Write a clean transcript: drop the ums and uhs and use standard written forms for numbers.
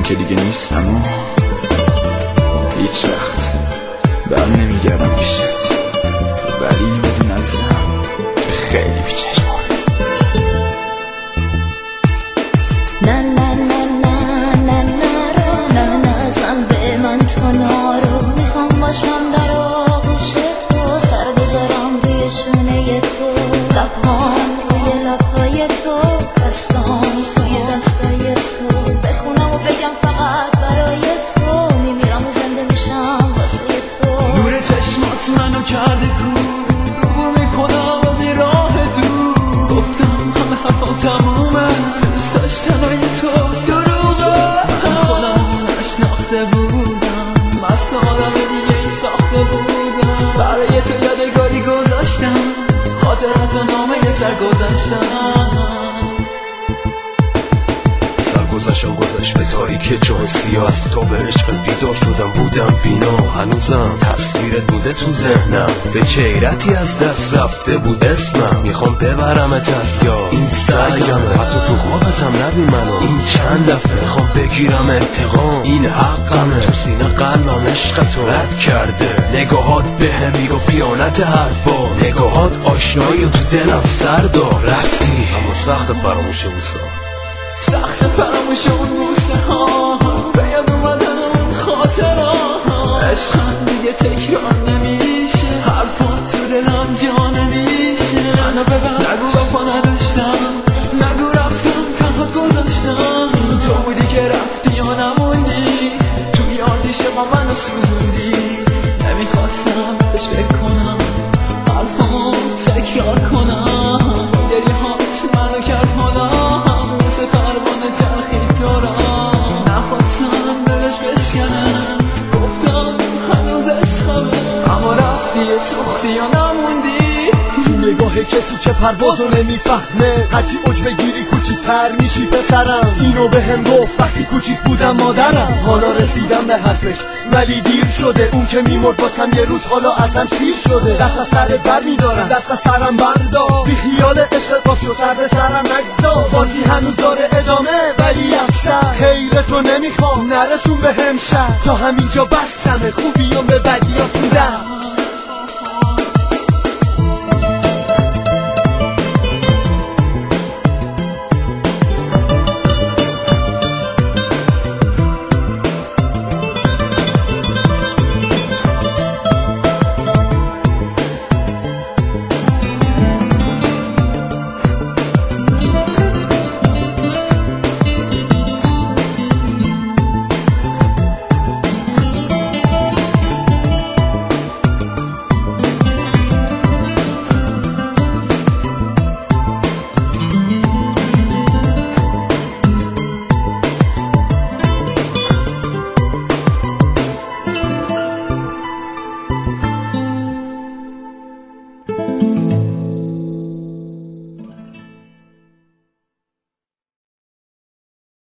که دیگه نیستم و هیچ وقت بر نمیگردم پیشت، ولی بدون ازم خیلی بیچشمانه. نه نه نه نه نه نه نه نزن به من تو نارو، میخوام باشم در آغوش تو، سر بذارم روی شونه تو، لبهام روی لبهای تو، دستام توی دستای تو، بخونم و بگم فقط برای تو، میمیرم و زنده میشم واسه تو. نور چشمات منو کرده کور، رو میکنم از این راه دور، گفتم همه حرفام تمومه، دوست داشتنای تو دروغه، من خودم نشناخته بودم، مست آدم دیگه ای ساخته بودم، برای تو یادگاری گذاشتم، خاطرات و نامه سر گذشت به تاریک جای سیاه، از تو به عشق بیدار شدم بودم بینا، هنوزم تصویرت بوده تو ذهنم، به چیرتی از دست رفته بود اسمم، میخوام ببرمت از یاد، این سعیمه حتی تو خوابتم نبی منو، این چند دفعه میخوام بگیرم انتقام، این حقمه، تو سینه قلبم عشق تو رد کرده، نگاهات بهم میگفت خیانت حرفا، نگاهات آشنایی و تو دلم سردار، رفتی اما سخت فراموش بوسا، سخت فراموش اون بوسه ها، به یاد اومدن اون خاطرها، عشقم دیگه تکرار نمیشه، حرفات تو دلم جا نمیشه، منو ببر نگو وفا نداشتم، نگو رفتم تنها گذاشتم، تو بودی که رفتی یا نموندی، توی آتیشه با منو سوزوندی، نمیخواستم بهش فکر کنم، حرفامو تکرار کنم، گریه هاش منو کرد حالا، پروانه چرخید تو را، نخواستم دلش بشکنم، گفتم هنوز عشقمه، اما رفتی سوختی یا نموندی، نگاه کسی که پروازو نمیفهمه، هرچی اوج بگیری کوچیک‌تر میشی پسرم، اینو به هم گفت وقتی کوچیک بودم مادرم، حالا رسیدم به حرفش ولی دیر شده، اون که میمرد واسم یه روز حالا ازم سیر شده، دست از سرت بر میدارم، دست از سرم بردار، بی خیال عشق باش و سر به سرم نگذار، بازی هنوز داره ادامه ولی از سر خیرتو نمیخوام، نرسون به هم شر، تا همینجا بستمه، خوبیام به بدیاتون در.